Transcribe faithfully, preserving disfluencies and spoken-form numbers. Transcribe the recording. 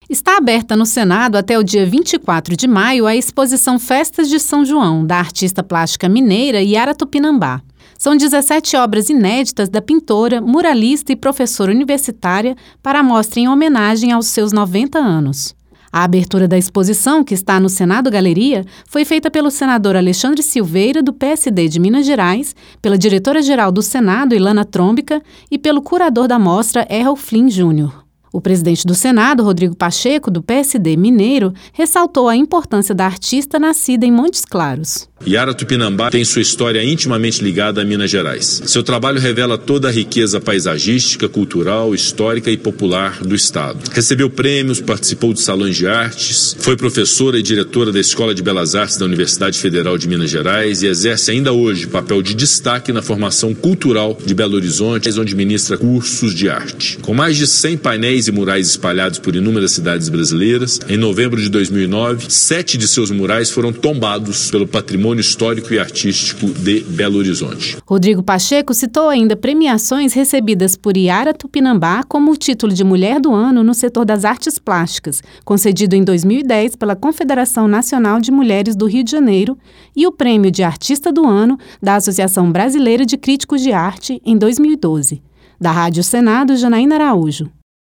Está aberta no Senado até o dia vinte e quatro de maio a exposição Festas de São João, da artista plástica mineira Yara Tupinambá. São dezessete obras inéditas da pintora, muralista e professora universitária para a mostra em homenagem aos seus noventa anos. A abertura da exposição, que está no Senado Galeria, foi feita pelo senador Alexandre Silveira, do P S D de Minas Gerais, pela diretora-geral do Senado, Ilana Trombica, e pelo curador da mostra, Errol Flynn Júnior O presidente do Senado, Rodrigo Pacheco, do P S D mineiro, ressaltou a importância da artista nascida em Montes Claros. Yara Tupinambá tem sua história intimamente ligada a Minas Gerais. Seu trabalho revela toda a riqueza paisagística, cultural, histórica e popular do estado. Recebeu prêmios, participou de salões de artes, foi professora e diretora da Escola de Belas Artes da Universidade Federal de Minas Gerais e exerce ainda hoje papel de destaque na formação cultural de Belo Horizonte, onde ministra cursos de arte. Com mais de cem painéis e murais espalhados por inúmeras cidades brasileiras, em novembro de dois mil e nove, sete de seus murais foram tombados pelo patrimônio histórico e artístico de Belo Horizonte. Rodrigo Pacheco citou ainda premiações recebidas por Yara Tupinambá, como o título de Mulher do Ano no setor das artes plásticas, concedido em dois mil e dez pela Confederação Nacional de Mulheres do Rio de Janeiro, e o prêmio de Artista do Ano da Associação Brasileira de Críticos de Arte em dois mil e doze. Da Rádio Senado, Janaína Araújo.